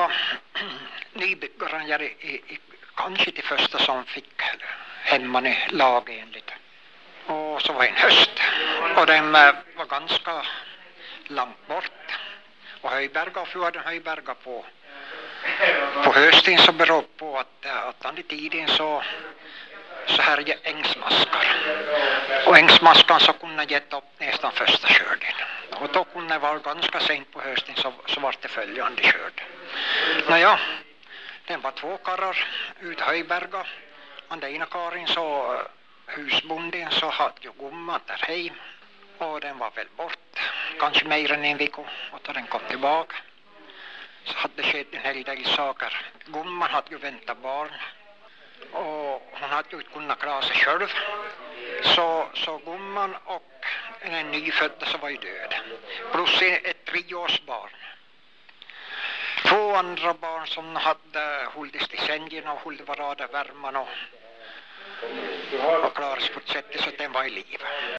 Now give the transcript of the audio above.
var nybyggaren kanske till första som fick hemman i lagenligt. Och så var en höst. Och den var ganska långt bort. Och Höjberga och fjorden Höjberga på hösten så beror på att under tiden så härjade ängsmaskar. Och ängsmaskan så kunde geta upp nästan första skörden. Och då kunde det vara ganska sent på hösten så var det följande skörd. Nåja, den var 2 karrar ut Höjberga. Och den ena karren så husbonden så hade ju gumman där hem. Och den var väl bort, kanske mer än en vecka. Och då den kom tillbaka så hade det skett en hel del saker. Gumman hade ju väntat barn. Och hon hade ju inte kunnat klara sig själv. Så gumman och en nyfödda så var ju död. Plus ett 3-årsbarn. 2 andra barn som hade hållits till sängen och hållit varandra värman och klarade sig på ett sätt så att den var i liv.